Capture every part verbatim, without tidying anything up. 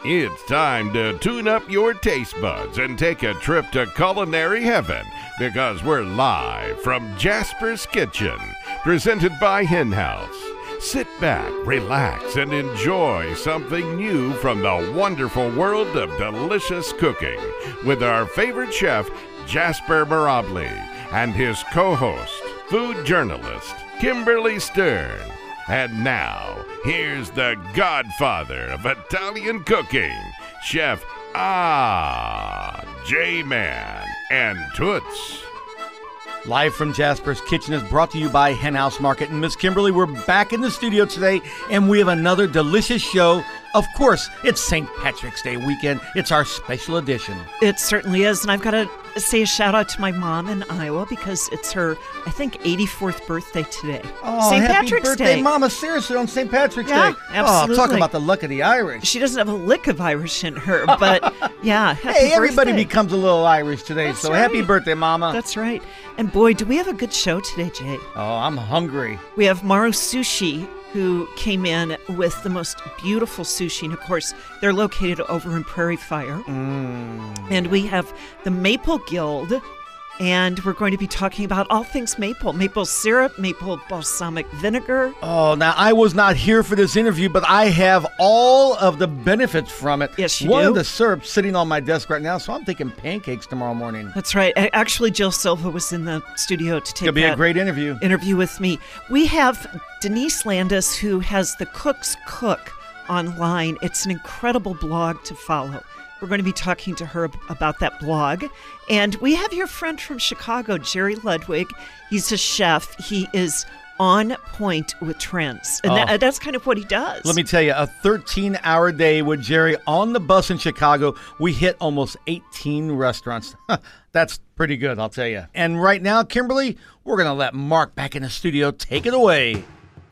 It's time to tune up your taste buds and take a trip to culinary heaven because we're live from Jasper's Kitchen, presented by Hen House. Sit back, relax, and enjoy something new from the wonderful world of delicious cooking with our favorite chef, Jasper Mirabli, and his co-host, food journalist, Kimberly Stern. And now, here's the godfather of Italian cooking, Chef Ah, J-Man, and Toots. Live from Jasper's Kitchen is brought to you by Hen House Market. And Miss Kimberly, we're back in the studio today, and we have another delicious show. Of course, it's Saint Patrick's Day weekend. It's our special edition. It certainly is, and I've got to say a shout out to my mom in Iowa because it's her, I think, eighty-fourth birthday today. Oh, Saint happy Patrick's birthday, Day. Mama, seriously, on Saint Patrick's Yeah, Day. absolutely. Oh, talk about the luck of the Irish. She doesn't have a lick of Irish in her, but yeah, happy Hey, everybody birthday. becomes a little Irish today, That's so right. happy birthday, Mama. That's right. And boy, do we have a good show today, Jay. Oh, I'm hungry. We have Maru Sushi, who came in with the most beautiful sushi. And of course, they're located over in Prairie Fire. Mm. And we have the Maple Guild. And we're going to be talking about all things maple. Maple syrup, maple balsamic vinegar. Oh, now I was not here for this interview, but I have all of the benefits from it. Yes, you One do. of the syrups sitting on my desk right now, so I'm thinking pancakes tomorrow morning. That's right. A- Actually, Jill Silva was in the studio to take It'll be that a great interview. interview with me. We have Denise Landis, who has the Cook's Cook online. It's an incredible blog to follow. We're going to be talking to her ab- about that blog. And we have your friend from Chicago, Jerry Ludwig. He's a chef. He is on point with trends. And Oh. that, that's kind of what he does. Let me tell you, a thirteen-hour day with Jerry on the bus in Chicago. We hit almost eighteen restaurants. That's pretty good, I'll tell you. And right now, Kimberly, we're going to let Mark back in the studio. Take it away.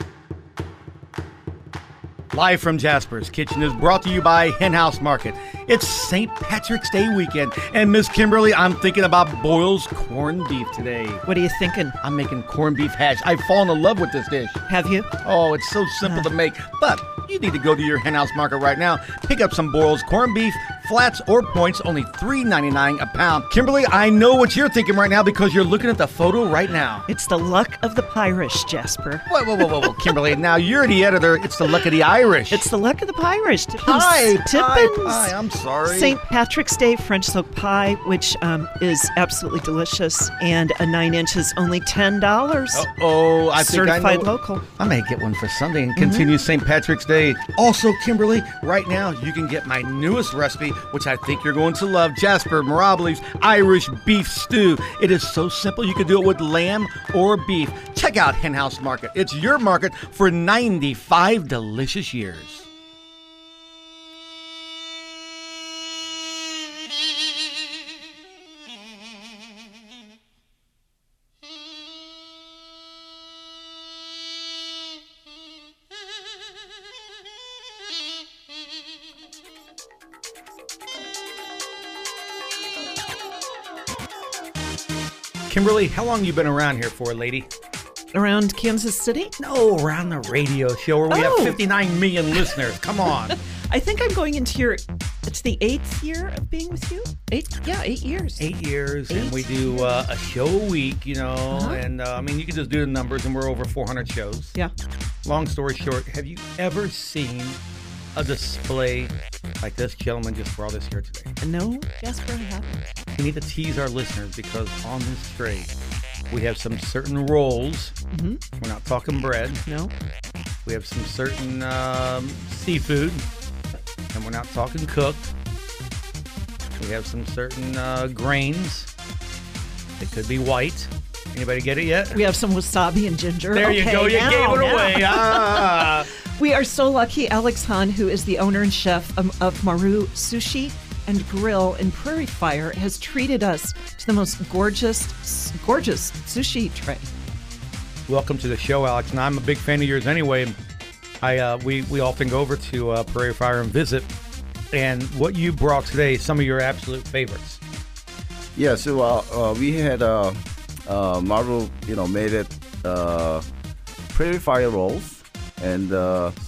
Live from Jasper's Kitchen is brought to you by Hen House Market. It's Saint Patrick's Day weekend. And Miss Kimberly, I'm thinking about Boyle's corned beef today. What are you thinking? I'm making corned beef hash. I've fallen in love with this dish. Have you? Oh, it's so simple to make. But you need to go to your Hen House Market right now. Pick up some Boyle's corned beef, flats or points, only three ninety-nine a pound. Kimberly, I know what you're thinking right now because you're looking at the photo right now. It's the luck of the Pirish, Jasper. Whoa, whoa, whoa, whoa, whoa. Kimberly, now you're the editor. It's the luck of the Irish. It's the luck of the Pirish. Tippins. Pie, pie, Tippins. pie. I'm sorry. Saint Patrick's Day French silk pie, which um, is absolutely delicious, and a nine inch is only ten dollars. Oh, I think I Certified know. local. I may get one for Sunday and continue Saint Patrick's Day. Also, Kimberly, right now you can get my newest recipe, which I think you're going to love, Jasper Mirabli's Irish Beef Stew. It is so simple. You can do it with lamb or beef. Check out Hen House Market. It's your market for ninety-five delicious years. Kimberly, how long you been around here for, lady? Around Kansas City? No, around the radio show where we have Oh. fifty-nine million listeners. Come on. I think I'm going into your, it's the eighth year of being with you? Eight? Yeah, eight years. Eight years, Eight and we do uh, a show a week, you know, Uh-huh. and uh, I mean, you can just do the numbers, and we're over four hundred shows. Yeah. Long story short, have you ever seen a display like this gentleman just brought us here today? No, Jasper, I haven't. We need to tease our listeners because on this tray, we have some certain rolls. Mm-hmm. We're not talking bread. No? We have some certain um, seafood, and we're not talking cooked. We have some certain uh, grains. It could be white. Anybody get it yet? We have some wasabi and ginger. There you Okay, go. You now, gave it now. away. Ah. We are so lucky. Alex Hahn, who is the owner and chef of, of Maru Sushi and Grill in Prairie Fire, has treated us to the most gorgeous, gorgeous sushi tray. Welcome to the show, Alex. And I'm a big fan of yours anyway. I uh, we we often go over to uh, Prairie Fire and visit. And what you brought today, some of your absolute favorites. Yeah, so uh, uh, we had uh, uh, Marvel, you know, made it uh, Prairie Fire rolls, and uh,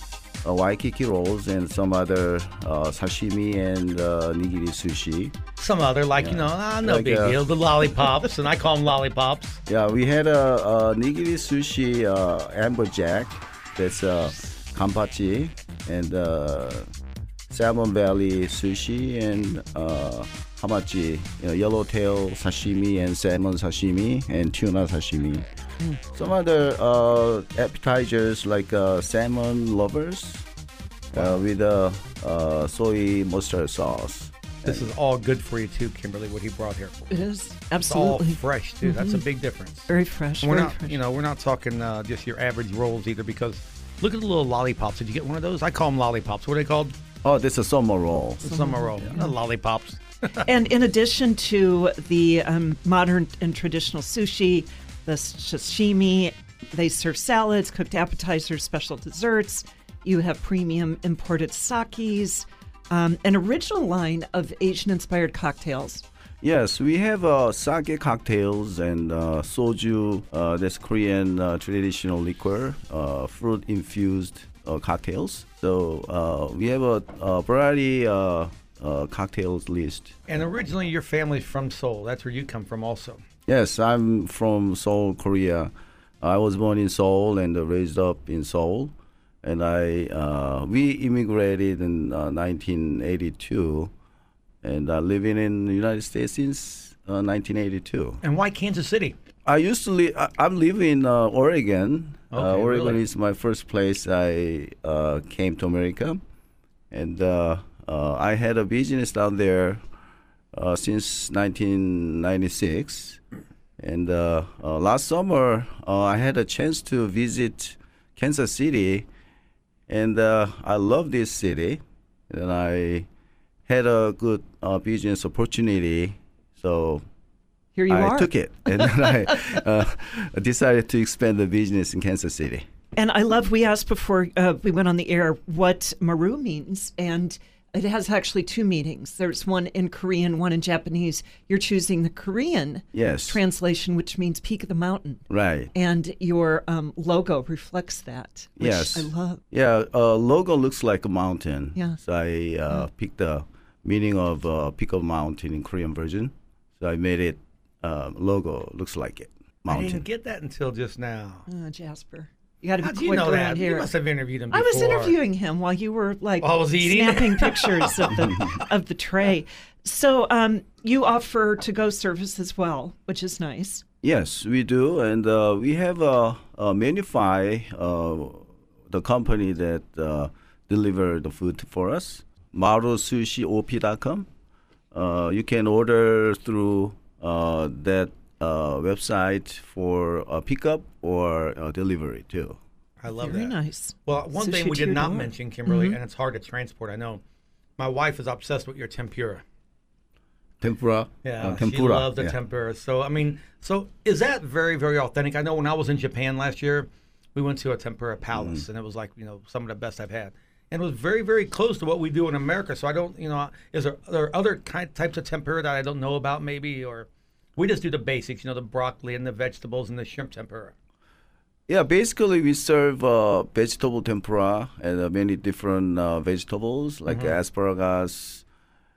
uh, Waikiki rolls and some other uh, sashimi and uh, nigiri sushi. Some other, like, you know, ah, no Like, big uh, deal. The lollipops, and I call them lollipops. Yeah, we had a, a nigiri sushi uh, amberjack. That's uh, kampachi and uh, salmon belly sushi and uh, hamachi, you know, yellowtail sashimi and salmon sashimi and tuna sashimi. Mm. Some other uh, appetizers like uh, salmon lovers uh, with uh, uh, soy mustard sauce. This is all good for you too, Kimberly. What he brought here. It is It's absolutely all fresh too. Mm-hmm. That's a big difference. Very fresh. And we're very not, fresh. you know, we're not talking uh, just your average rolls either. Because look at the little lollipops. Did you get one of those? I call them lollipops. What are they called? Oh, this is summer roll. Summer roll. Yeah. Not lollipops. And in addition to the um, modern and traditional sushi, the sashimi, they serve salads, cooked appetizers, special desserts. You have premium imported sakis, um, an original line of Asian-inspired cocktails. Yes, we have uh, sake cocktails and uh, soju. Uh, that's Korean uh, traditional liquor, uh, fruit-infused uh, cocktails. So uh, we have a, a variety uh, uh, cocktails list. And originally, your family's from Seoul. That's where you come from, also. Yes, I'm from Seoul, Korea. I was born in Seoul and raised up in Seoul. And I uh, we immigrated in uh, nineteen eighty-two, and uh, living in the United States since uh, nineteen eighty-two. And why Kansas City? I used to live. I, I'm living in uh, Oregon. Okay, uh, Oregon really? is my first place I uh, came to America, and uh, uh, I had a business down there uh, since nineteen ninety-six. And uh, uh, last summer, uh, I had a chance to visit Kansas City. And uh, I love this city, and I had a good uh, business opportunity, so Here you I are. took it, and then I uh, decided to expand the business in Kansas City. And I love, we asked before uh, we went on the air what Maru means, and it has actually two meanings. There's one in Korean, one in Japanese. You're choosing the Korean Yes. translation, which means peak of the mountain. Right. And your um, logo reflects that, which Yes. I love. Yeah, uh, logo looks like a mountain. Yeah. So I uh, picked the meaning of uh, peak of mountain in Korean version. So I made it, uh, logo looks like it, I mountain. didn't get that until just now. Oh, Jasper. You got to be How'd quick you know around that? here. You must have interviewed him I before. was interviewing him while you were like While I was eating? snapping pictures of the of the tray. So um, you offer to-go service as well, which is nice. Yes, we do, and uh, we have a, a Manify, uh, the company that uh, deliver the food for us. maru sushi o p dot com. Uh, you can order through uh, that uh, website for uh, pickup or uh, delivery too. I love Very that. nice. Well, one Sushi thing we to did your not door. mention, Kimberly, Mhm. and it's hard to transport, I know. My wife is obsessed with your tempura. Tempura. Yeah, uh, she tempura. loves the yeah. tempura. So, I mean, so is that very, very authentic? I know when I was in Japan last year, we went to a tempura palace, Mm. and it was like, you know, some of the best I've had. And it was very, very close to what we do in America. So I don't, you know, is there, are there other kind, types of tempura that I don't know about maybe? Or we just do the basics, you know, the broccoli and the vegetables and the shrimp tempura. Yeah, basically we serve uh, vegetable tempura and uh, many different uh, vegetables like Mhm. asparagus,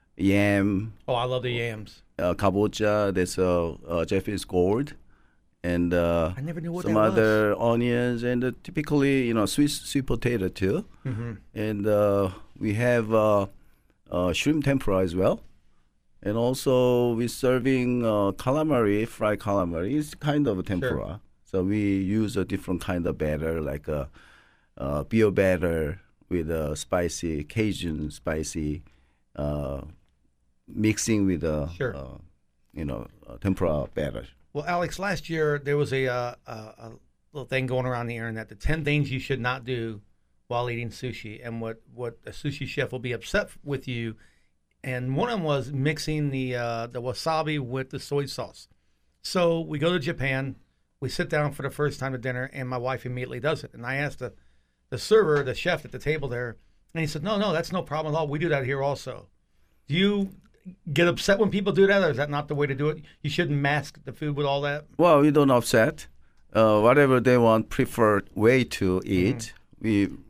yam, Oh, I love the yams. uh, kabocha. That's uh, uh, Japanese gourd, and uh, I never knew what some that was. other onions, and uh, typically you know sweet sweet potato too. Mm-hmm. And uh, we have uh, uh, shrimp tempura as well. And also we're serving uh, calamari, fried calamari. It's kind of a tempura. So we use a different kind of batter, like a, uh beer batter with a spicy Cajun spicy, uh, mixing with a Sure. uh, you know a tempura batter. Well, Alex, last year there was a, uh, a, a little thing going around the internet, the ten things you should not do while eating sushi, and what, what a sushi chef will be upset with you. And one of them was mixing the uh, the wasabi with the soy sauce. So we go to Japan, we sit down for the first time at dinner, and my wife immediately does it. And I asked the, the server, the chef at the table there, and he said, no, no, that's no problem at all. We do that here also. Do you get upset when people do that, or is that not the way to do it? You shouldn't mask the food with all that? Well, we don't upset. Uh, whatever they want, preferred way to eat, we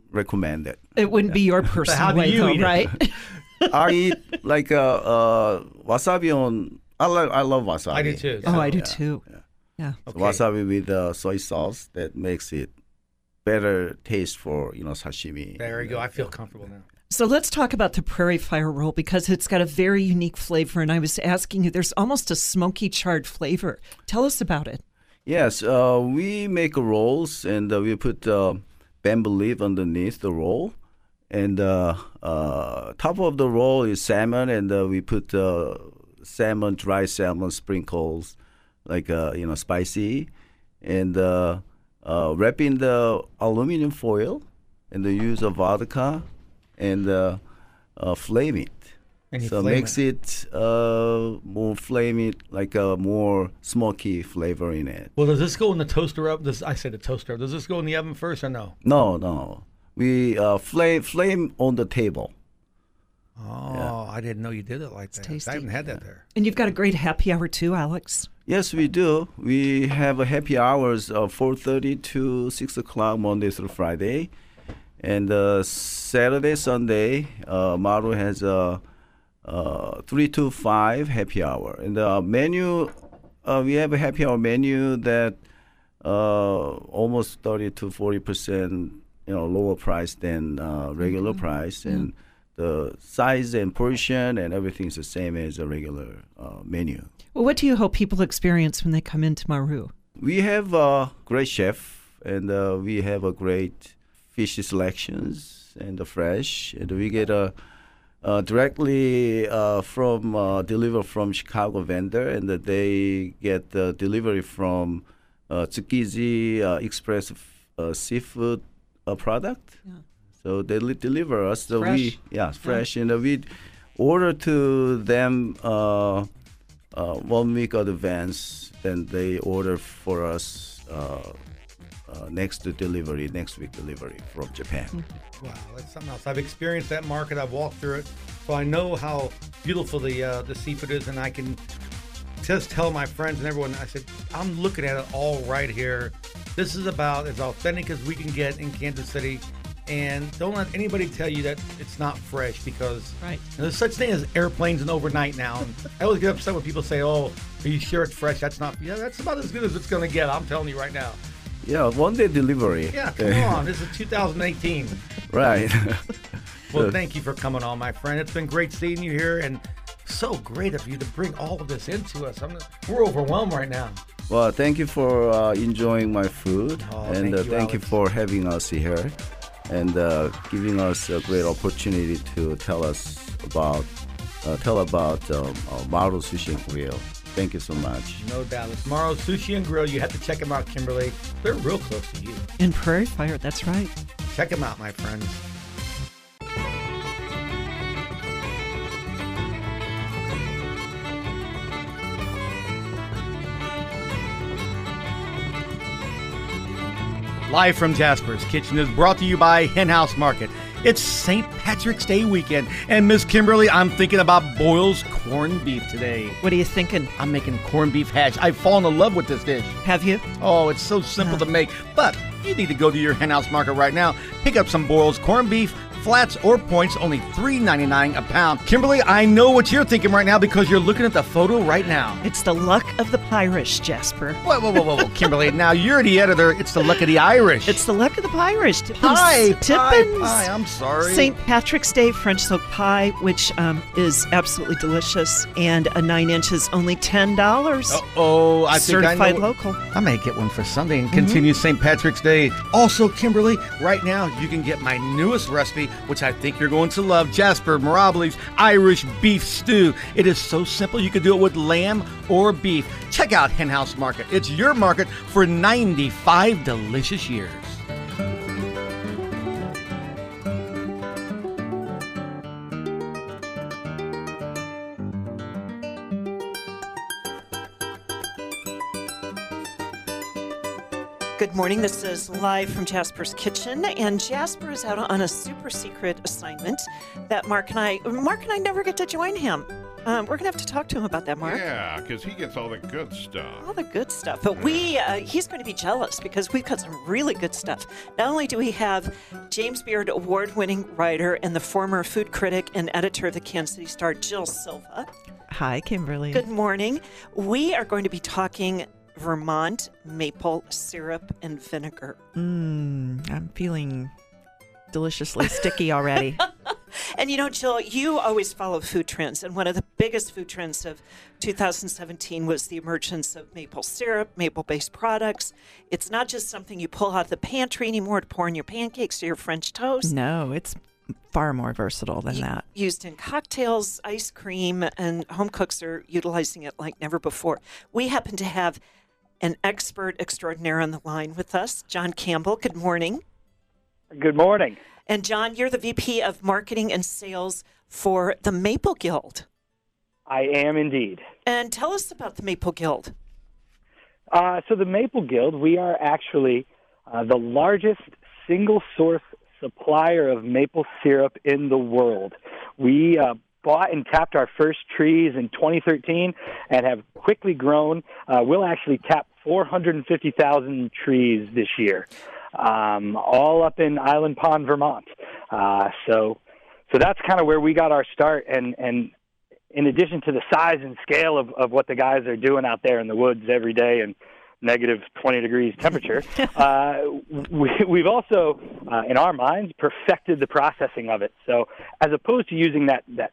recommend it. It wouldn't be your personal how do way, you though, eat it? right? I eat like uh, uh, wasabi on. I like. I love wasabi. I do too. Oh, I do Yeah. too. Yeah. Okay. Wasabi with uh, soy sauce that makes it better taste for you know sashimi. There you go. I feel comfortable now. So let's talk about the Prairie Fire roll because it's got a very unique flavor. And I was asking you, there's almost a smoky charred flavor. Tell us about it. Yes, uh, we make rolls and uh, we put uh, bamboo leaf underneath the roll, and uh, uh, top of the roll is salmon, and uh, we put uh, salmon, dry salmon sprinkles, like uh, you know spicy, and uh, uh, wrap in the aluminum foil, and the use of vodka, and uh, uh, flame it. And you So flame makes it, uh, more flame it, like a more smoky flavor in it. Well, does this go in the toaster oven? Does I say the toaster? Does this go in the oven first or no? No, no. We uh, flame flame on the table. Oh, I didn't know you did it like that. tasty. I haven't had that there. And you've got a great happy hour too, Alex. Yes, we do. We have a happy hours of four thirty to six o'clock Monday through Friday, and uh, Saturday, Sunday, uh, Maru has a uh, three to five happy hour. And the menu, uh, we have a happy hour menu that uh, almost thirty to forty percent, you know, lower price than uh, regular Mm-hmm. price, and the size and portion and everything is the same as a regular uh, menu. Well, what do you hope people experience when they come into Maru? We have a great chef, and uh, we have a great fish selections and the fresh, and we get a uh, directly uh, from uh, deliver from Chicago vendor, and that they get the delivery from uh, Tsukiji uh, Express uh, seafood uh, product. Yeah. So they li- deliver us. So Fresh. we yeah fresh, and uh, we order to them uh, uh, one week advance. Then they order for us uh, uh, next to delivery, next week delivery from Japan. Wow, that's something else. I've experienced that market. I've walked through it, so I know how beautiful the uh, the seafood is, and I can just tell my friends and everyone. I said, I'm looking at it all right here. This is about as authentic as we can get in Kansas City. And don't let anybody tell you that it's not fresh, because Right. there's such thing as airplanes and overnight now. And I always get upset when people say, "Oh, are you sure it's fresh?" That's not. Yeah, that's about as good as it's going to get. I'm telling you right now. Yeah, one day delivery. Yeah, come on. This is two thousand eighteen. Right. Well, thank you for coming on, my friend. It's been great seeing you here, and so great of you to bring all of this into us. I'm, we're overwhelmed right now. Well, thank you for uh, enjoying my food, Oh, and thank uh, you, thank you Alex. for having us here, and uh, giving us a great opportunity to tell us about uh, tell about um, uh, Maru Sushi and Grill. Thank you so much. No doubt. It's Morrow's Sushi and Grill. You have to check them out, Kimberly. They're real close to you. In Prairie Fire, that's right. Check them out, my friends. Live from Jasper's Kitchen is brought to you by Hen House Market. It's Saint Patrick's Day weekend, and Miss Kimberly, I'm thinking about Boyle's corned beef today. What are you thinking? I'm making corned beef hash. I've fallen in love with this dish. Have you? Oh, it's so simple to make, but you need to go to your Hen House Market right now. Pick up some Boyle's corned beef, flats or points, only three ninety-nine a pound. Kimberly, I know what you're thinking right now because you're looking at the photo right now. It's the luck of the Pirish, Jasper. Whoa, whoa, whoa, whoa, whoa. Kimberly, now you're the editor. It's the luck of the Irish. It's the luck of the Pirish. Tippins. pie, pie, Tippins. pie. I'm sorry. Saint Patrick's Day French soak pie, which um, is absolutely delicious, and a nine inch is only ten dollars. Oh, I think I Certified know. local. I may get one for Sunday and continue Saint Patrick's Day. Also, Kimberly, right now you can get my newest recipe, which I think you're going to love, Jasper Mirabli's Irish Beef Stew. It is so simple. You can do it with lamb or beef. Check out Hen House Market. It's your market for ninety-five delicious years. Good morning. This is live from Jasper's Kitchen, and Jasper is out on a super secret assignment that Mark and I, Mark and I never get to join him. Um, we're going to have to talk to him about that, Mark. Yeah, because he gets all the good stuff. All the good stuff. But we, uh, he's going to be jealous because we've got some really good stuff. Not only do we have James Beard award-winning writer and the former food critic and editor of the Kansas City Star, Jill Silva. Hi, Kimberly. Good morning. We are going to be talking Vermont maple syrup and vinegar. Mmm, I'm feeling deliciously sticky already. And you know, Jill, you always follow food trends, and one of the biggest food trends of two thousand seventeen was the emergence of maple syrup, maple-based products. It's not just something you pull out of the pantry anymore to pour in your pancakes or your French toast. No, it's far more versatile than that. Used in cocktails, ice cream, and home cooks are utilizing it like never before. We happen to have an expert extraordinaire on the line with us, John Campbell. Good morning. Good morning. And John, you're the V P of Marketing and Sales for the Maple Guild. I am indeed. And tell us about the Maple Guild. Uh, so the Maple Guild, we are actually uh, the largest single-source supplier of maple syrup in the world. We uh, bought and tapped our first trees in twenty thirteen and have quickly grown. Uh, we'll actually tap four hundred fifty thousand trees this year. Um, all up in Island Pond, Vermont. Uh, so, so that's kind of where we got our start. And, and in addition to the size and scale of, of what the guys are doing out there in the woods every day and negative twenty degrees temperature, uh, we, we've also, uh, in our minds, perfected the processing of it. So as opposed to using that, that,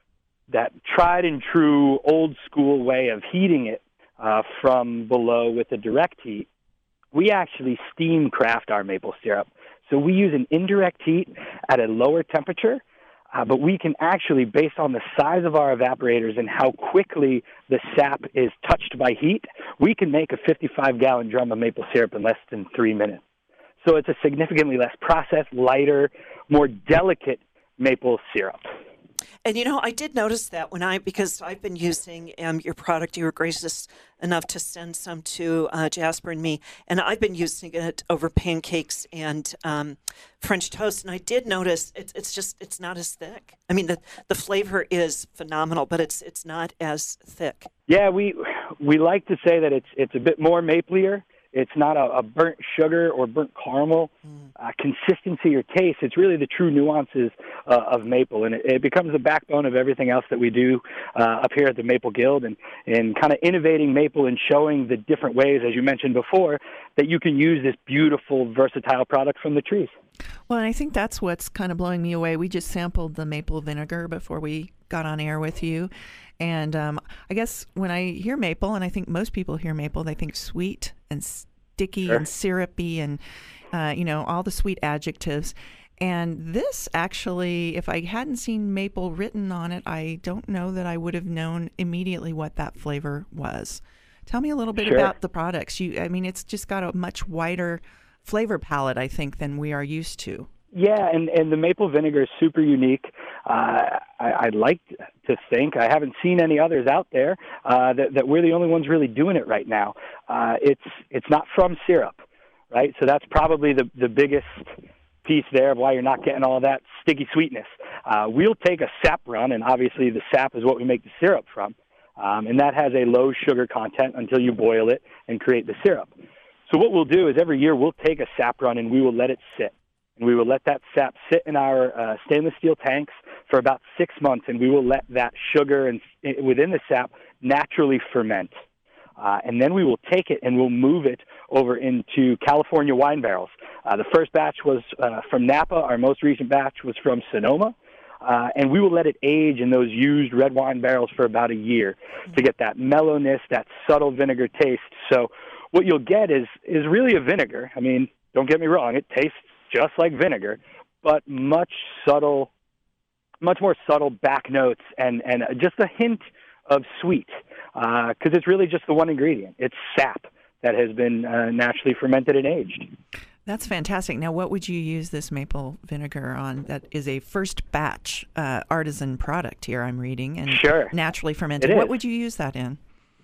that tried and true old school way of heating it uh, from below with a direct heat, we actually steam craft our maple syrup. So we use an indirect heat at a lower temperature, uh, but we can actually, based on the size of our evaporators and how quickly the sap is touched by heat, we can make a fifty-five gallon drum of maple syrup in less than three minutes. So it's a significantly less processed, lighter, more delicate maple syrup. And, you know, I did notice that when I, because I've been using um, your product, you were gracious enough to send some to uh, Jasper and me, and I've been using it over pancakes and um, French toast, and I did notice it's it's just, it's not as thick. I mean, the, the flavor is phenomenal, but it's it's not as thick. Yeah, we we like to say that it's it's a bit more maplier. It's not a, a burnt sugar or burnt caramel mm. uh, consistency or taste. It's really the true nuances uh, of maple, and it, it becomes the backbone of everything else that we do uh, up here at the Maple Guild, and, and kind of innovating maple and showing the different ways, as you mentioned before, that you can use this beautiful, versatile product from the trees. Well, and I think that's what's kind of blowing me away. We just sampled the maple vinegar before we got on air with you. And um, I guess when I hear maple, and I think most people hear maple, they think sweet and sticky sure. and syrupy and, uh, you know, all the sweet adjectives. And this actually, if I hadn't seen maple written on it, I don't know that I would have known immediately what that flavor was. Tell me a little bit sure. about the products. You, I mean, it's just got a much wider flavor palette, I think, than we are used to. Yeah, and, and the maple vinegar is super unique. Uh, I, I'd like to think, I haven't seen any others out there, uh, that, that we're the only ones really doing it right now. Uh, it's it's not from syrup, right? So that's probably the, the biggest piece there of why you're not getting all that sticky sweetness. Uh, we'll take a sap run, and obviously the sap is what we make the syrup from, um, and that has a low sugar content until you boil it and create the syrup. So what we'll do is every year we'll take a sap run and we will let it sit. And we will let that sap sit in our uh, stainless steel tanks for about six months, and we will let that sugar and within the sap naturally ferment. Uh, and then we will take it and we'll move it over into California wine barrels. Uh, the first batch was uh, from Napa. Our most recent batch was from Sonoma. Uh, and we will let it age in those used red wine barrels for about a year to get that mellowness, that subtle vinegar taste. So what you'll get is is really a vinegar. I mean, don't get me wrong, it tastes just like vinegar, but much subtle, much more subtle back notes and, and just a hint of sweet, because uh, it's really just the one ingredient. It's sap that has been uh, naturally fermented and aged. That's fantastic. Now, what would you use this maple vinegar on? That is a first batch uh, artisan product here, I'm reading, and sure. naturally fermented. It What is. would you use that in?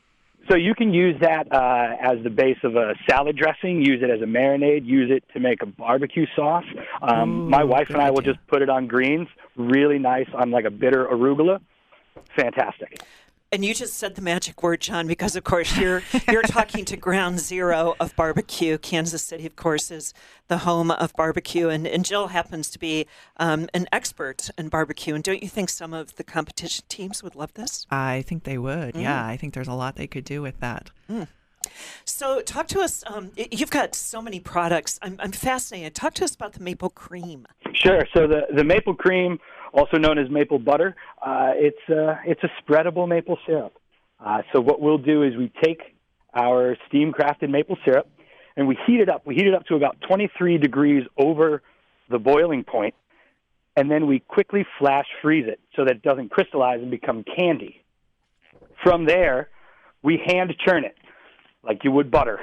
So you can use that uh, as the base of a salad dressing, use it as a marinade, use it to make a barbecue sauce. Um, Ooh, my wife and I will idea. just put it on greens, really nice on like a bitter arugula. fantastic. And you just said the magic word, John, because of course you're you're talking to ground zero of barbecue. Kansas City, of course, is the home of barbecue, and, and Jill happens to be um, an expert in barbecue. And don't you think some of the competition teams would love this? I think they would. Mm. Yeah, I think there's a lot they could do with that. Mm. So talk to us. Um, you've got so many products. I'm, I'm fascinated. Talk to us about the maple cream. Sure. So the, the maple cream, also known as maple butter, uh, it's, uh, it's a spreadable maple syrup. Uh, so what we'll do is we take our steam-crafted maple syrup and we heat it up. We heat it up to about twenty-three degrees over the boiling point, and then we quickly flash freeze it so that it doesn't crystallize and become candy. From there, we hand churn it like you would butter.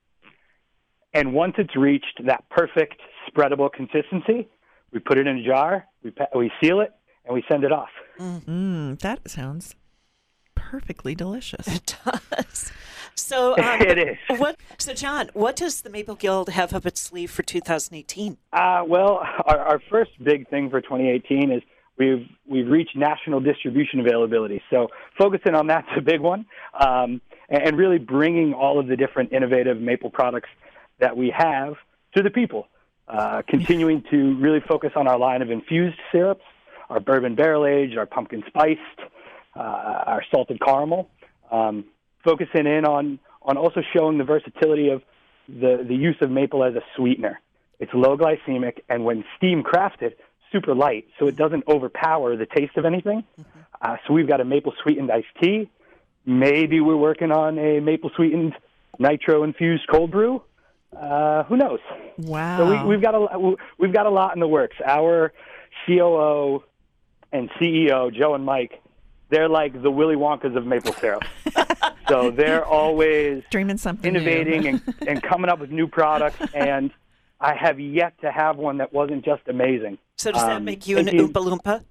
And once it's reached that perfect spreadable consistency, we put it in a jar, we pa- we seal it, and we send it off. Mm, that sounds perfectly delicious. It does. So um, it is. What? So John, what does the Maple Guild have up its sleeve for two thousand eighteen? Uh, well, our, our first big thing for twenty eighteen is we've we've reached national distribution availability. So focusing on that's a big one, um, and, and really bringing all of the different innovative maple products that we have to the people. Uh, continuing to really focus on our line of infused syrups, our bourbon barrel aged, our pumpkin spiced, uh, our salted caramel. Um, focusing in on, on also showing the versatility of the, the use of maple as a sweetener. It's low glycemic, and when steam crafted, super light, so it doesn't overpower the taste of anything. Mm-hmm. Uh, so we've got a maple sweetened iced tea. Maybe we're working on a maple sweetened nitro infused cold brew. Uh, who knows? Wow. So we, we've got a we've got a lot in the works. Our C O O and C E O, Joe and Mike, they're like the Willy Wonkas of maple syrup. So they're always dreaming something innovating new. and, and coming up with new products. And I have yet to have one that wasn't just amazing. So does that um, make you an Oompa Loompa?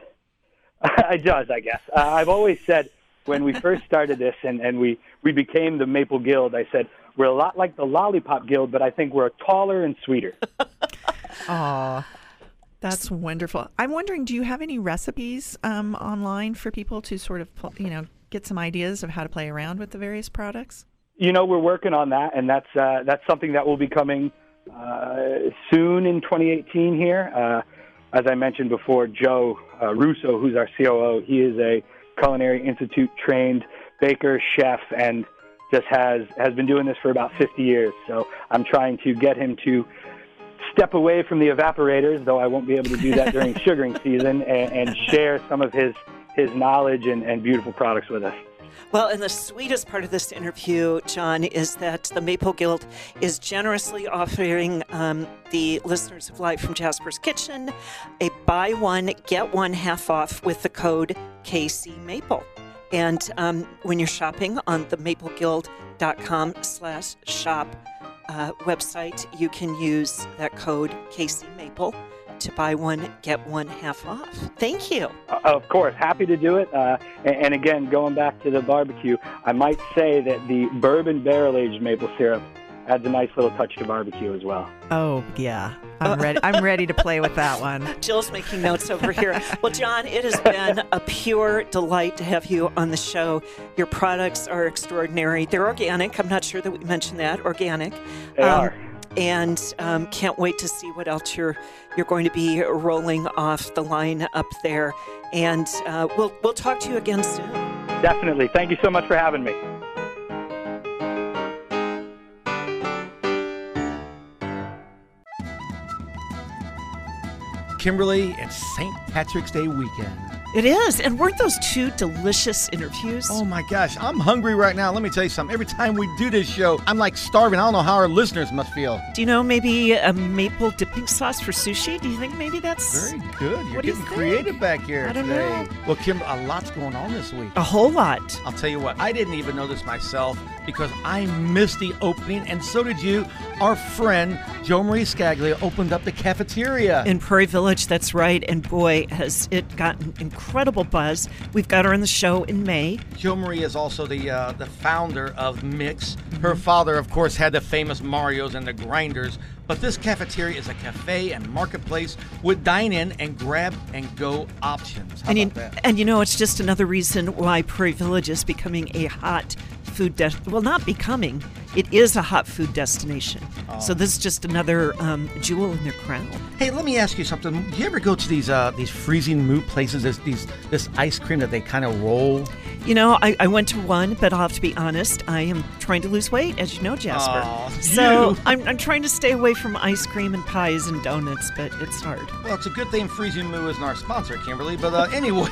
It does, I guess. Uh, I've always said when we first started this and, and we, we became the Maple Guild, I said, we're a lot like the Lollipop Guild, but I think we're taller and sweeter. Aw, that's wonderful. I'm wondering, do you have any recipes um, online for people to sort of, you know, get some ideas of how to play around with the various products? You know, we're working on that, and that's uh, that's something that will be coming uh, soon in twenty eighteen here. Uh, as I mentioned before, Joe uh, Russo, who's our C O O, he is a Culinary Institute trained baker, chef, and just has, has been doing this for about fifty years. So I'm trying to get him to step away from the evaporators, though I won't be able to do that during sugaring season, and, and share some of his, his knowledge and, and beautiful products with us. Well, and the sweetest part of this interview, John, is that the Maple Guild is generously offering um, the listeners of Live from Jasper's Kitchen a buy one, get one half off with the code K C Maple. And um, when you're shopping on the mapleguild.com slash shop uh, website, you can use that code K C Maple to buy one, get one half off. Thank you. Uh, of course, happy to do it. Uh, and, and again, going back to the barbecue, I might say that the bourbon barrel-aged maple syrup adds a nice little touch to barbecue as well. Oh, yeah. I'm ready. I'm ready to play with that one. Jill's making notes over here. Well, John, it has been a pure delight to have you on the show. Your products are extraordinary. They're organic. I'm not sure that we mentioned that. Organic. They um, are. And um, can't wait to see what else you're you're going to be rolling off the line up there. And uh, we'll we'll talk to you again soon. Definitely. Thank you so much for having me. Kimberly, it's Saint Patrick's Day weekend. It is. And weren't those two delicious interviews? Oh my gosh, I'm hungry right now. Let me tell you something. Every time we do this show, I'm like starving. I don't know how our listeners must feel. Do you know maybe a maple dipping sauce for sushi? Do you think maybe that's... Very good. You're What do you getting think? creative back here I don't today. know. Well, Kimber, a lot's going on this week. A whole lot. I'll tell you what, I didn't even know this myself, because I missed the opening, and so did you. Our friend Jo Marie Scaglia opened up the cafeteria in Prairie Village. That's right. And boy, has it gotten incredible buzz. We've got her on the show in May. Jo Marie is also the uh, the founder of Mix. Her father, of course, had the famous Marios and the Grinders. But this cafeteria is a cafe and marketplace with dine-in and grab-and-go options. How and about you, that? And you know, it's just another reason why Prairie Village is becoming a hot food des- well, not becoming. It is a hot food destination. Oh. So this is just another um, jewel in their crown. Hey, let me ask you something. Do you ever go to these uh, these freezing mood places? There's these this ice cream that they kind of roll. You know, I, I went to one, but I'll have to be honest. I am trying to lose weight, as you know, Jasper. Aw, so you. I'm, I'm trying to stay away from ice cream and pies and donuts, but it's hard. Well, it's a good thing Freezing Moo isn't our sponsor, Kimberly. But uh, anyway,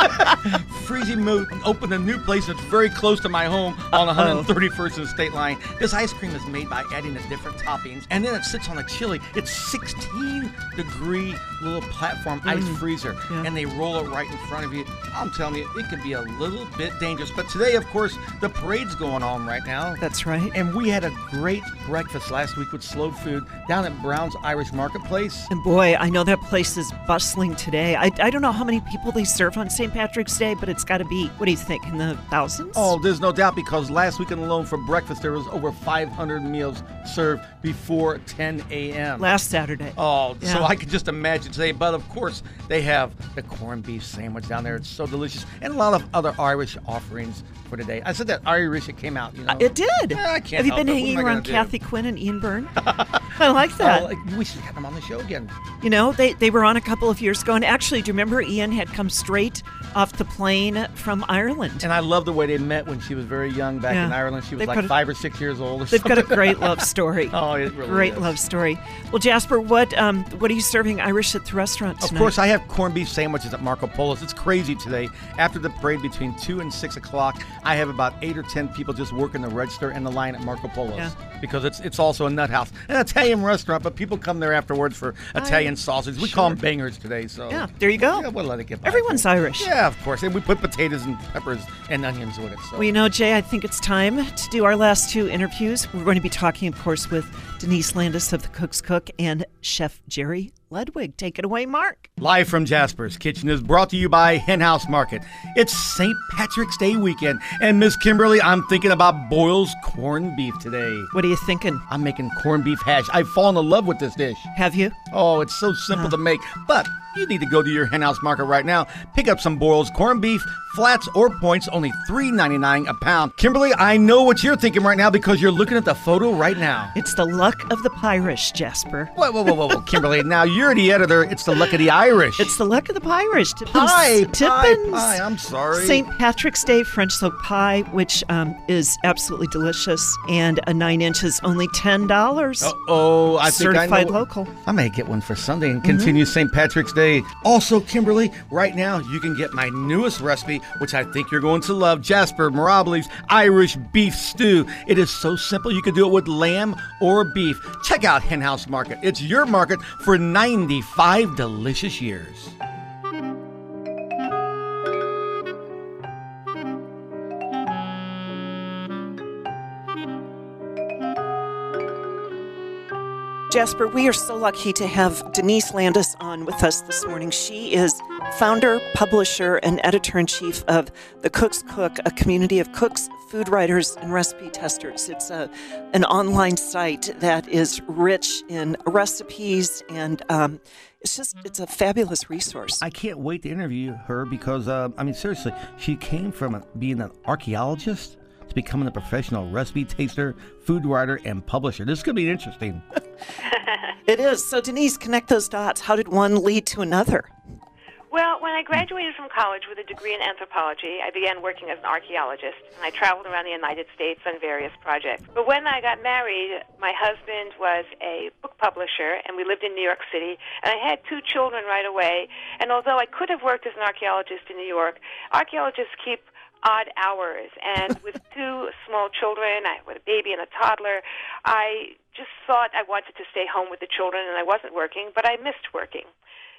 Freezing Moo opened a new place that's very close to my home on one hundred thirty-first and State Line. This ice cream is made by adding the different toppings, and then it sits on a chili. It's sixteen degree little platform ice Mm. freezer, Yeah. and they roll it right in front of you. I'm telling you, it can be a little bit dangerous. But today, of course, the parade's going on right now. That's right. And we had a great breakfast last week with Slow Food down at Brown's Irish Marketplace. And boy, I know that place is bustling today. I, I don't know how many people they serve on Saint Patrick's Day, but it's got to be, what do you think, in the thousands? Oh, there's no doubt, because last weekend alone for breakfast, there was over five hundred meals served before ten a.m. Last Saturday. Oh, Yeah. so I could just imagine today. But of course, they have the corned beef sandwich down there. It's so delicious. And a lot of other Irish offerings for today. I said that Irish, it came out, you know. Uh, it did. Yeah, I can't Have you help been it. What hanging am I around gonna do? Kathy Quinn and Ian Byrne? I like that. Oh, like, we should have them on the show again. You know, they, they were on a couple of years ago. And actually, do you remember Ian had come straight off the plane from Ireland? And I love the way they met when she was very young back Yeah. in Ireland. She was They've like got a- five or six years old or They've something. got a great love story. Oh, it really Great is. love story. Well, Jasper, what um what are you serving Irish at the restaurant tonight? Of course, I have corned beef sandwiches at Marco Polo's. It's crazy today. After the parade between two and six o'clock, I have about eight or ten people just working the register and the line at Marco Polo's. Yeah. Because it's it's also a nut house, an Italian restaurant, but people come there afterwards for Italian sausage. We call them bangers today. So Yeah, there you go. Yeah, we'll let it get by. Everyone's Irish. Yeah, of course. And we put potatoes and peppers and onions with it. So. Well, you know, Jay, I think it's time to do our last two interviews. We're going to be talking, of course, with Denise Landis of The Cook's Cook and Chef Jerry Ludwig. Take it away, Mark. Live from Jasper's Kitchen is brought to you by Hen House Market. It's Saint Patrick's Day weekend, and Miss Kimberly, I'm thinking about Boyle's corned beef today. What are you thinking? I'm making corned beef hash. I've fallen in love with this dish. Have you? Oh, it's so simple to make, but you need to go to your Hen House Market right now. Pick up some Boyle's corned beef, flats or points, only three ninety-nine a pound. Kimberly, I know what you're thinking right now because you're looking at the photo right now. It's the luck of the Pirish, Jasper. Whoa, whoa, whoa, whoa, whoa, Kimberly. Now you're the editor. It's the luck of the Irish. It's the luck of the Pirish. Tippins. pie, pie, Tippins. pie. I'm sorry. Saint Patrick's Day French soak pie, which um, is absolutely delicious, and a nine inch is only ten dollars. Oh, I think I Certified know. local. I may get one for Sunday and continue Saint Patrick's Day. Also, Kimberly, right now you can get my newest recipe, which I think you're going to love, Jasper Mirabli's Irish Beef Stew. It is so simple. You can do it with lamb or beef. Check out Hen House Market. It's your market for ninety-five delicious years. Jasper, we are so lucky to have Denise Landis on with us this morning. She is founder, publisher, and editor-in-chief of The Cook's Cook, a community of cooks, food writers, and recipe testers. It's a an online site that is rich in recipes, and um, it's just it's a fabulous resource. I can't wait to interview her because, uh, I mean, seriously, she came from a, being an archaeologist to becoming a professional recipe taster, food writer, and publisher. This is going to be interesting. It is. So, Denise, connect those dots. How did one lead to another? Well, when I graduated from college with a degree in anthropology, I began working as an archaeologist, and I traveled around the United States on various projects. But when I got married, my husband was a book publisher, and we lived in New York City, and I had two children right away. And although I could have worked as an archaeologist in New York, archaeologists keep odd hours, and with two small children, I, with a baby and a toddler, I just thought I wanted to stay home with the children, and I wasn't working, but I missed working.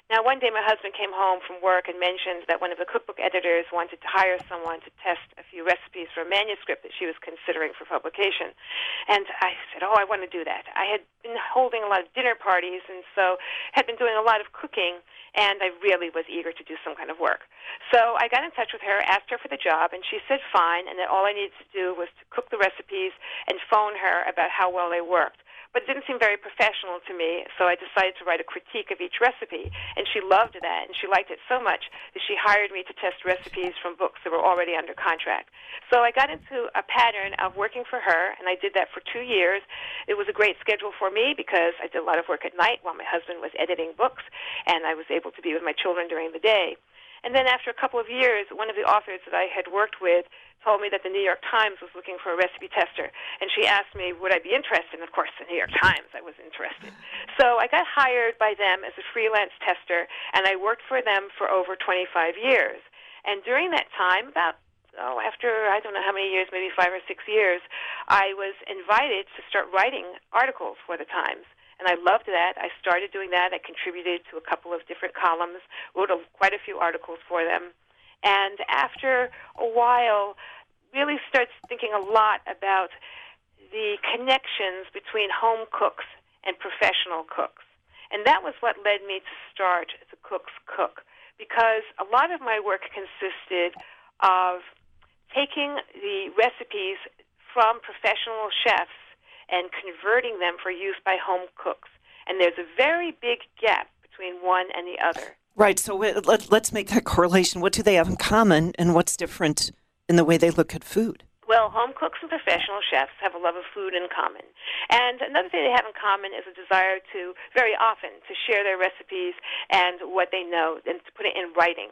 Now, one day my husband came home from work and mentioned that one of the cookbook editors wanted to hire someone to test a few recipes for a manuscript that she was considering for publication. And I said, oh, I want to do that. I had been holding a lot of dinner parties and so had been doing a lot of cooking, and I really was eager to do some kind of work. So I got in touch with her, asked her for the job, and she said fine, and that all I needed to do was to cook the recipes and phone her about how well they worked. But it didn't seem very professional to me, so I decided to write a critique of each recipe. And she loved that, and she liked it so much that she hired me to test recipes from books that were already under contract. So I got into a pattern of working for her, and I did that for two years. It was a great schedule for me because I did a lot of work at night while my husband was editing books, and I was able to be with my children during the day. And then after a couple of years, one of the authors that I had worked with told me that the New York Times was looking for a recipe tester. And she asked me, would I be interested? And, of course, the New York Times, I was interested. So I got hired by them as a freelance tester, and I worked for them for over twenty-five years. And during that time, about, oh, after I don't know how many years, maybe five or six years, I was invited to start writing articles for the Times. And I loved that. I started doing that. I contributed to a couple of different columns, wrote a, quite a few articles for them. And after a while, really started thinking a lot about the connections between home cooks and professional cooks. And that was what led me to start The Cook's Cook, because a lot of my work consisted of taking the recipes from professional chefs and converting them for use by home cooks. And there's a very big gap between one and the other. Right, so let, let's make that correlation. What do they have in common, and what's different in the way they look at food? Well, home cooks and professional chefs have a love of food in common. And another thing they have in common is a desire to, very often, to share their recipes and what they know and to put it in writing.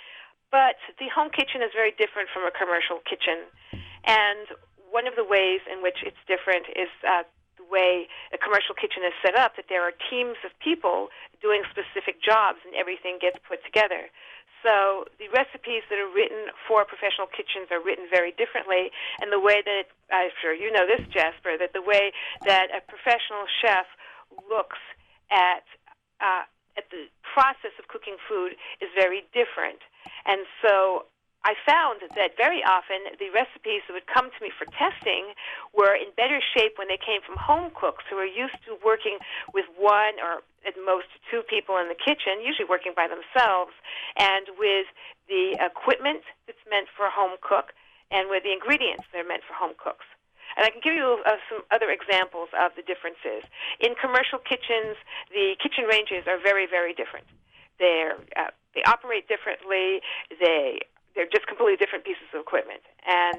But the home kitchen is very different from a commercial kitchen. And one of the ways in which it's different is uh, the way a commercial kitchen is set up, that there are teams of people doing specific jobs and everything gets put together. So the recipes that are written for professional kitchens are written very differently, and the way that, I'm sure you know this, Jasper, that the way that a professional chef looks at uh, at the process of cooking food is very different. And so I found that very often the recipes that would come to me for testing were in better shape when they came from home cooks who are used to working with one or at most two people in the kitchen, usually working by themselves, and with the equipment that's meant for a home cook and with the ingredients that are meant for home cooks. And I can give you uh, some other examples of the differences. In commercial kitchens, the kitchen ranges are very, very different. They're, uh, they operate differently. They They're just completely different pieces of equipment. And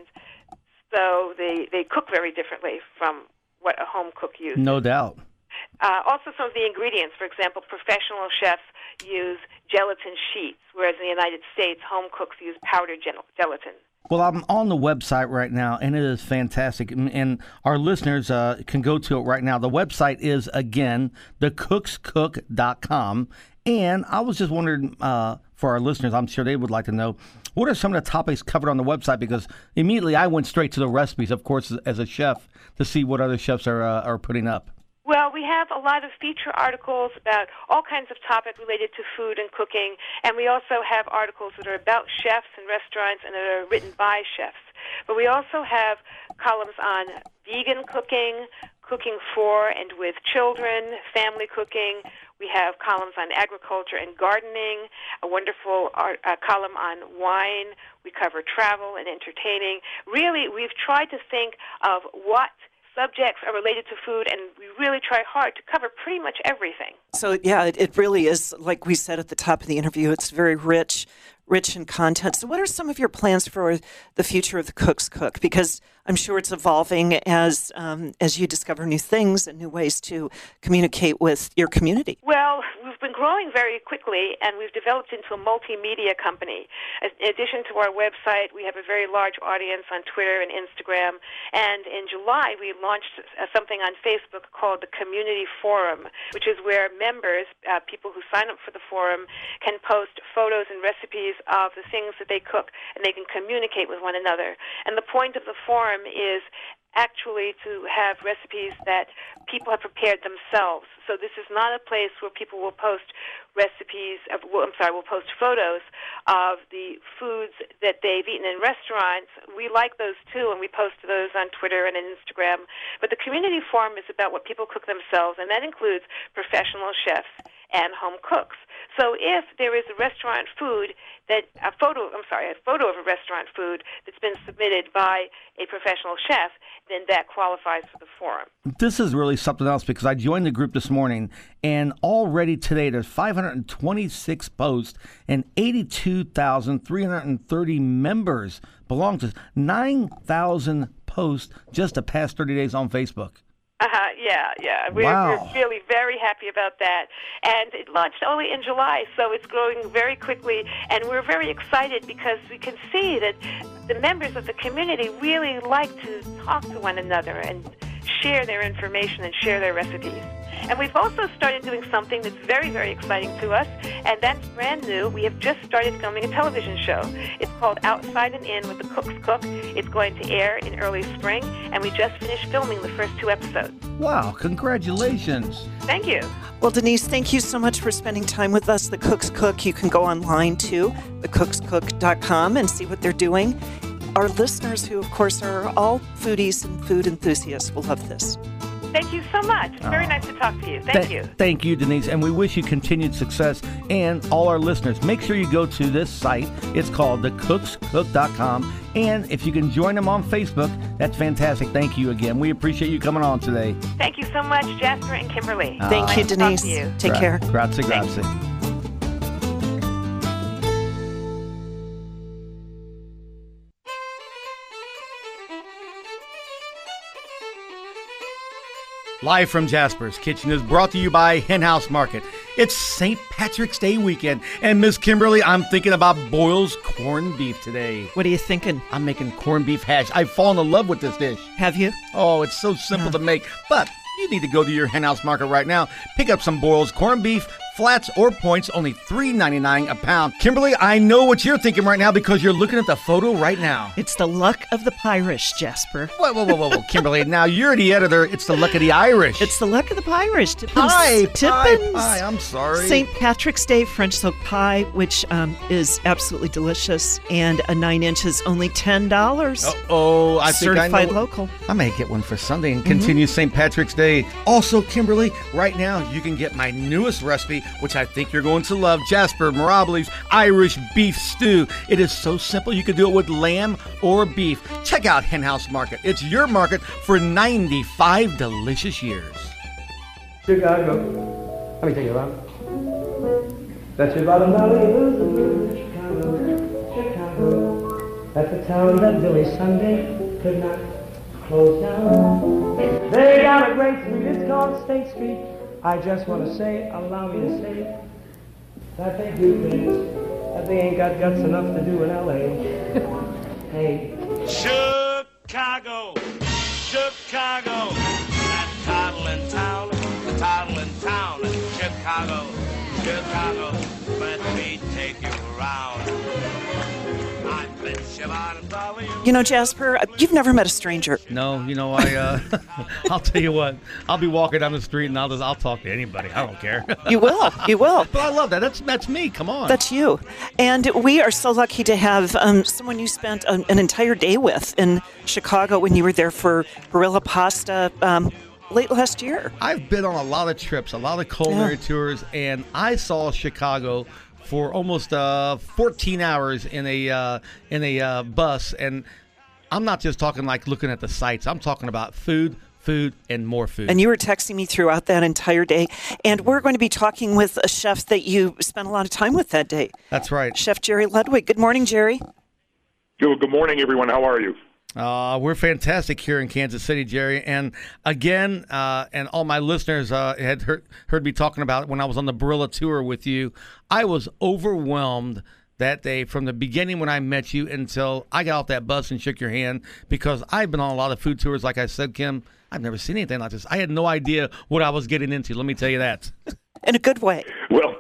so they, they cook very differently from what a home cook uses. No doubt. Uh, also, some of the ingredients, for example, professional chefs use gelatin sheets, whereas in the United States, home cooks use powdered gel- gelatin. Well, I'm on the website right now, and it is fantastic. And our listeners uh, can go to it right now. The website is, again, the cooks cook dot com. And I was just wondering, uh, for our listeners, I'm sure they would like to know, what are some of the topics covered on the website? Because immediately I went straight to the recipes, of course, as a chef, to see what other chefs are uh, are putting up. Well, we have a lot of feature articles about all kinds of topics related to food and cooking, and we also have articles that are about chefs and restaurants and that are written by chefs. But we also have columns on vegan cooking, cooking for and with children, family cooking. We have columns on agriculture and gardening, a wonderful art, uh, column on wine. We cover travel and entertaining. Really, we've tried to think of what subjects are related to food, and we really try hard to cover pretty much everything. So, yeah, it, it really is, like we said at the top of the interview, it's very rich, rich in content. So what are some of your plans for the future of the Cook's Cook? Because I'm sure it's evolving as um, as you discover new things and new ways to communicate with your community. Well, we've been growing very quickly, and we've developed into a multimedia company. In addition to our website, we have a very large audience on Twitter and Instagram. And in July, we launched something on Facebook called the Community Forum, which is where members, uh, people who sign up for the forum, can post photos and recipes of the things that they cook, and they can communicate with one another. And the point of the forum is actually to have recipes that people have prepared themselves. So this is not a place where people will post recipes of, well, I'm sorry, will post photos of the foods that they've eaten in restaurants. We like those too, and we post those on Twitter and Instagram. But the community forum is about what people cook themselves, and that includes professional chefs and home cooks. So if there is a restaurant food that a photo, I'm sorry, a photo of a restaurant food that's been submitted by a professional chef, then that qualifies for the forum. This is really something else because I joined the group this morning, and already today there's five hundred twenty-six posts and eighty-two thousand three hundred thirty members belong to nine thousand posts just the past thirty days on Facebook. Uh-huh, yeah, yeah. We're, Wow. we're really very happy about that. And it launched only in July, so it's growing very quickly. And we're very excited because we can see that the members of the community really like to talk to one another and share their information and share their recipes. And we've also started doing something that's very, very exciting to us, and that's brand new. We have just started filming a television show. It's called Outside and In with the Cooks Cook. It's going to air in early spring, and we just finished filming the first two episodes. Wow, congratulations. Thank you. Well, Denise, thank you so much for spending time with us. The Cooks Cook, you can go online to the cooks cook dot com and see what they're doing. Our listeners, who of course are all foodies and food enthusiasts, will love this. Thank you so much. It's very nice to talk to you. Thank Th- you. Thank you, Denise, and we wish you continued success. And all our listeners, make sure you go to this site. It's called the cooks cook dot com. And if you can join them on Facebook, that's fantastic. Thank you again. We appreciate you coming on today. Thank you so much, Jasper and Kimberly. Thank Nice you, to talk Denise. to you. Take Gra- care. Grazie, Thanks. grazie. Live from Jasper's Kitchen is brought to you by Hen House Market. It's Saint Patrick's Day weekend, and Miss Kimberly, I'm thinking about Boyle's corned beef today. What are you thinking? I'm making corned beef hash. I've fallen in love with this dish. Have you? Oh, it's so simple to make, but you need to go to your Hen House Market right now. Pick up some Boyle's corned beef, flats or points, only three ninety-nine a pound. Kimberly, I know what you're thinking right now because you're looking at the photo right now. It's the luck of the Pirish, Jasper. Whoa, whoa, whoa, whoa, whoa, Kimberly, now you're the editor. It's the luck of the Irish. It's the luck of the Pirish. Tippins. Pie, pie, Tippins. pie. I'm sorry. Saint Patrick's Day French soak pie, which um, is absolutely delicious, and a nine inch is only ten dollars. Oh, oh, I think I Certified know. local. I may get one for Sunday and continue Saint Patrick's Day. Also, Kimberly, right now you can get my newest recipe, which I think you're going to love, Jasper Mirabli's Irish Beef Stew. It is so simple. You can do it with lamb or beef. Check out Hen House Market. It's your market for ninety-five delicious years. Chicago. Let me take you around. That's your bottom valley blues. Chicago, Chicago. That's the town that Billy Sunday could not close down. They got a great street, it's called State Street. I just want to say, allow me to say, that they do things that they ain't got guts enough to do in L A Hey. Chicago, Chicago, that toddling town, the toddling town, Chicago, Chicago, let me take you around. I've been shivering for you. You know, Jasper, you've never met a stranger. No, you know, I, uh, I'll tell you what, I'll be walking down the street and I'll just, I'll talk to anybody. I don't care. You will. You will. But I love that. That's, that's me. Come on. That's you. And we are so lucky to have um, someone you spent an, an entire day with in Chicago when you were there for Gorilla Pasta um, late last year. I've been on a lot of trips, a lot of culinary Yeah. tours, and I saw Chicago for almost uh, fourteen hours in a uh, in a uh, bus. And I'm not just talking like looking at the sights. I'm talking about food, food, and more food. And you were texting me throughout that entire day. And we're going to be talking with a chef that you spent a lot of time with that day. That's right. Chef Jerry Ludwig. Good morning, Jerry. Good, good morning, everyone. How are you? Uh, we're fantastic here in Kansas City, Jerry. And again, uh, and all my listeners uh, had heard, heard me talking about it when I was on the Barilla tour with you. I was overwhelmed that day from the beginning when I met you until I got off that bus and shook your hand, because I've been on a lot of food tours. Like I said, Kim, I've never seen anything like this. I had no idea what I was getting into. Let me tell you that. In a good way. Well,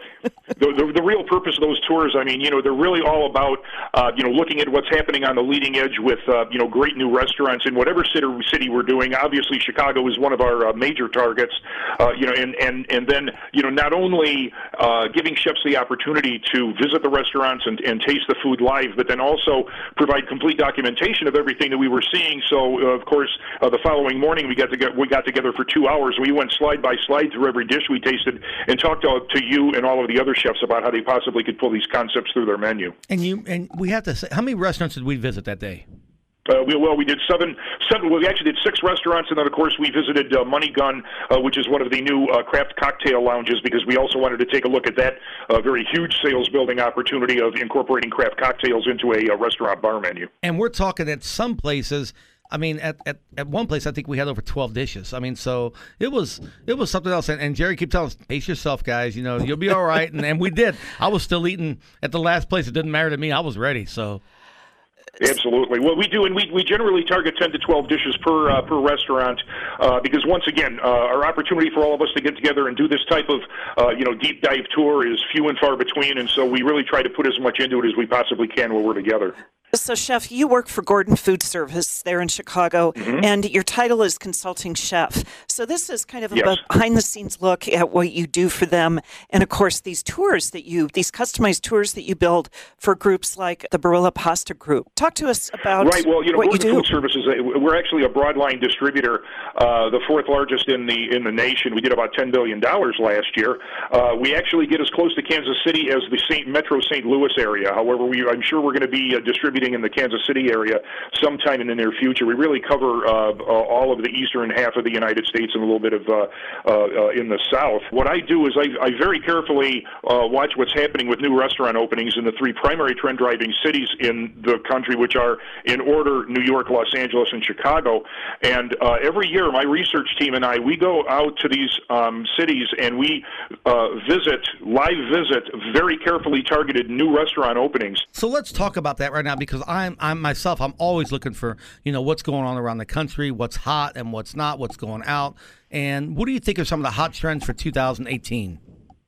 the, the the real purpose of those tours, I mean, you know, they're really all about, uh, you know, looking at what's happening on the leading edge with, uh, you know, great new restaurants in whatever city city we're doing. Obviously, Chicago is one of our uh, major targets, uh, you know, and, and, and then, you know, not only uh, giving chefs the opportunity to visit the restaurants and, and taste the food live, but then also provide complete documentation of everything that we were seeing. So, uh, of course, uh, the following morning we got to get, we got together for two hours. We went slide by slide through every dish we tasted and talked to, to you and all of the other chefs about how they possibly could pull these concepts through their menu. And you and we have to say, how many restaurants did we visit that day? Uh, we, well, we did seven, seven. Well, we actually did six restaurants, and then, of course, we visited uh, Money Gun, uh, which is one of the new uh, craft cocktail lounges, because we also wanted to take a look at that uh, very huge sales-building opportunity of incorporating craft cocktails into a, a restaurant bar menu. And we're talking at some places. I mean, at, at, at one place, I think we had over twelve dishes. I mean, so it was it was something else. And, and Jerry kept telling us, pace yourself, guys. You know, you'll be all right. And, and we did. I was still eating at the last place. It didn't matter to me. I was ready. So. Absolutely. Well, we do, and we we generally target ten to twelve dishes per uh, per restaurant, uh, because once again, uh, our opportunity for all of us to get together and do this type of uh, you know deep dive tour is few and far between, and so we really try to put as much into it as we possibly can when we're together. So, Chef, you work for Gordon Food Service there in Chicago, mm-hmm. and your title is Consulting Chef. So this is kind of a yes. behind-the-scenes look at what you do for them, and, of course, these tours that you, these customized tours that you build for groups like the Barilla Pasta Group. Talk to us about right. Well, you know, what Gordon you do. Food Service is a, we're actually a broadline distributor, uh, the fourth largest in the in the nation. We did about ten billion dollars last year. Uh, we actually get as close to Kansas City as the Saint Metro Saint Louis area. However, we I'm sure we're going to be uh, distributing in the Kansas City area sometime in the near future. We really cover uh, uh, all of the eastern half of the United States and a little bit of uh, uh, uh, in the south. What I do is I, I very carefully uh, watch what's happening with new restaurant openings in the three primary trend-driving cities in the country, which are in order New York, Los Angeles, and Chicago. And uh, every year, my research team and I, we go out to these um, cities and we uh, visit, live visit, very carefully targeted new restaurant openings. So let's talk about that right now, because I'm I'm myself, I'm always looking for, you know, what's going on around the country, what's hot and what's not, what's going out. And what do you think of some of the hot trends for two thousand eighteen?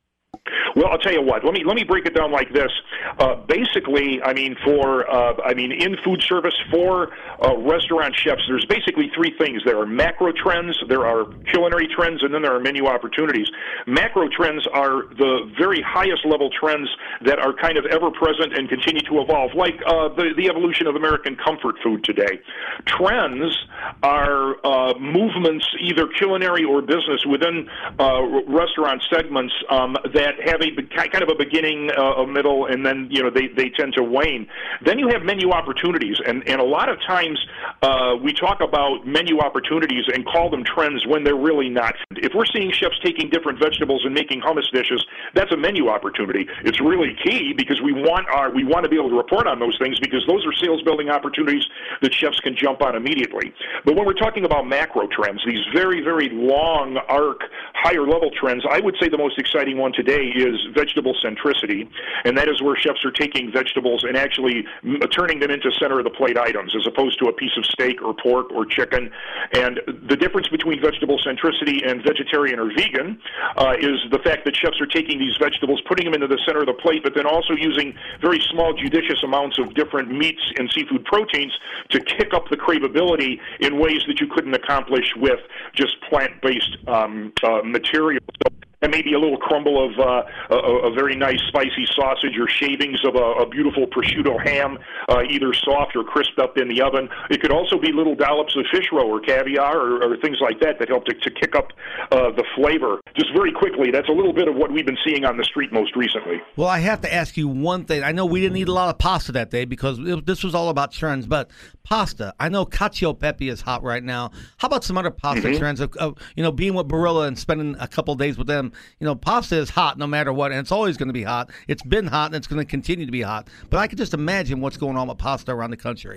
Well, I'll tell you what. Let me let me break it down like this. Uh, basically, I mean, for uh, I mean, in food service for uh, restaurant chefs, there's basically three things. There are macro trends, there are culinary trends, and then there are menu opportunities. Macro trends are the very highest level trends that are kind of ever present and continue to evolve, like uh, the the evolution of American comfort food today. Trends are uh, movements, either culinary or business, within uh, restaurant segments um, that have a kind of a beginning, uh, a middle, and then you know they, they tend to wane. Then you have menu opportunities, and, and a lot of times uh, we talk about menu opportunities and call them trends when they're really not. If we're seeing chefs taking different vegetables and making hummus dishes, that's a menu opportunity. It's really key because we want our we want to be able to report on those things because those are sales building opportunities that chefs can jump on immediately. But when we're talking about macro trends, these very very long arc higher level trends, I would say the most exciting one today is vegetable centricity, and that is where chefs are taking vegetables and actually m- turning them into center of the plate items as opposed to a piece of steak or pork or chicken. And the difference between vegetable centricity and vegetarian or vegan uh, is the fact that chefs are taking these vegetables, putting them into the center of the plate, but then also using very small judicious amounts of different meats and seafood proteins to kick up the craveability in ways that you couldn't accomplish with just plant-based um, uh, material. So, and maybe a little crumble of uh, a, a very nice spicy sausage or shavings of a, a beautiful prosciutto ham, uh, either soft or crisped up in the oven. It could also be little dollops of fish roe or caviar or, or things like that that help to, to kick up uh, the flavor. Just very quickly, that's a little bit of what we've been seeing on the street most recently. Well, I have to ask you one thing. I know we didn't eat a lot of pasta that day because it, this was all about trends, but pasta. I know cacio e pepe is hot right now. How about some other pasta mm-hmm. trends of, of, you know, being with Barilla and spending a couple of days with them? You know, pasta is hot no matter what, and it's always going to be hot. It's been hot, and it's going to continue to be hot. But I can just imagine what's going on with pasta around the country.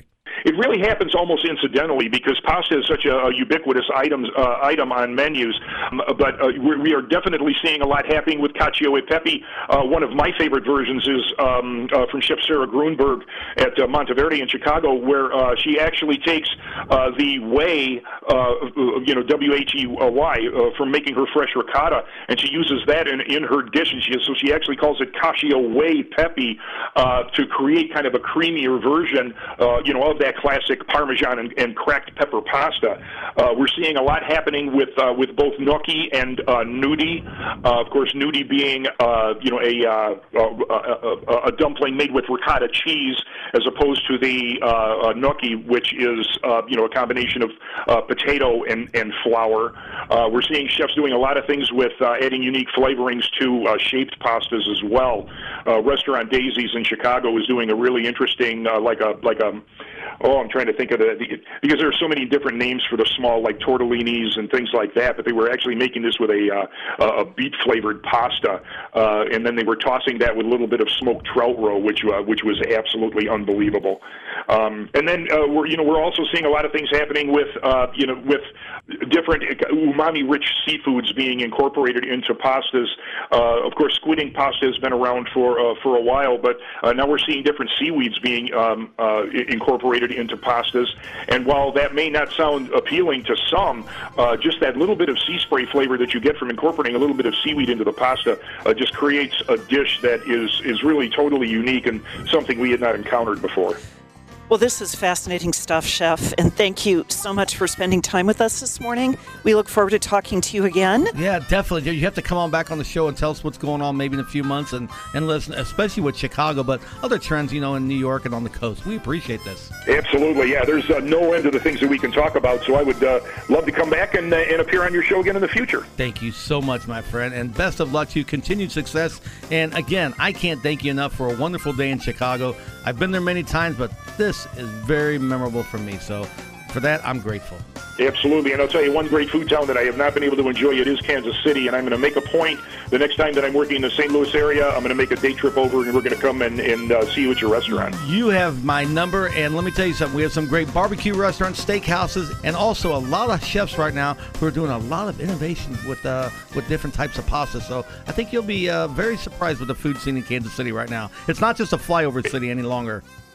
it really happens almost incidentally because pasta is such a, a ubiquitous item uh, item on menus. Um, but uh, we, we are definitely seeing a lot happening with cacio e pepe. Uh, one of my favorite versions is um, uh, from Chef Sarah Grunberg at uh, Monteverde in Chicago, where uh, she actually takes uh, the whey, uh, you know, W H E Y, uh, from making her fresh ricotta, and she uses that in, in her dish, and she so she actually calls it cacio whey pepe uh, to create kind of a creamier version, uh, you know, of that classic Parmesan and, and cracked pepper pasta. Uh, we're seeing a lot happening with uh, with both gnocchi and uh, gnudi. Uh, of course, gnudi being uh, you know a, uh, a, a, a dumpling made with ricotta cheese, as opposed to the uh, uh, gnocchi, which is uh, you know a combination of uh, potato and and flour. Uh, we're seeing chefs doing a lot of things with uh, adding unique flavorings to uh, shaped pastas as well. Uh, Restaurant Daisies in Chicago is doing a really interesting, uh, like a like a oh, I'm trying to think of the, the because there are so many different names for the small, like tortellinis and things like that. But they were actually making this with a uh, a beet flavored pasta, uh, and then they were tossing that with a little bit of smoked trout roe, which uh, which was absolutely unbelievable. Um, and then uh, we're you know we're also seeing a lot of things happening with uh, you know with different umami-rich seafoods being incorporated into pastas. Uh, of course, squid ink pasta has been around for uh, for a while, but uh, now we're seeing different seaweeds being um, uh, incorporated into pastas. And while that may not sound appealing to some, uh, just that little bit of sea spray flavor that you get from incorporating a little bit of seaweed into the pasta uh, just creates a dish that is is really totally unique and something we had not encountered before. Well, this is fascinating stuff, Chef, and thank you so much for spending time with us this morning. We look forward to talking to you again. Yeah, definitely. You have to come on back on the show and tell us what's going on maybe in a few months, and, and listen, especially with Chicago, but other trends, you know, in New York and on the coast. We appreciate this. Absolutely, yeah. There's uh, no end to the things that we can talk about, so I would uh, love to come back and, uh, and appear on your show again in the future. Thank you so much, my friend, and best of luck to you. Continued success. And again, I can't thank you enough for a wonderful day in Chicago. I've been there many times, but this is very memorable for me. So for that, I'm grateful. Absolutely. And I'll tell you, one great food town that I have not been able to enjoy, it is Kansas City. And I'm going to make a point the next time that I'm working in the Saint Louis area, I'm going to make a day trip over, and we're going to come and, and uh, see you at your restaurant. You have my number, and let me tell you something. We have some great barbecue restaurants, steakhouses, and also a lot of chefs right now who are doing a lot of innovation with uh, with different types of pasta. So I think you'll be uh, very surprised with the food scene in Kansas City right now. It's not just a flyover city any longer.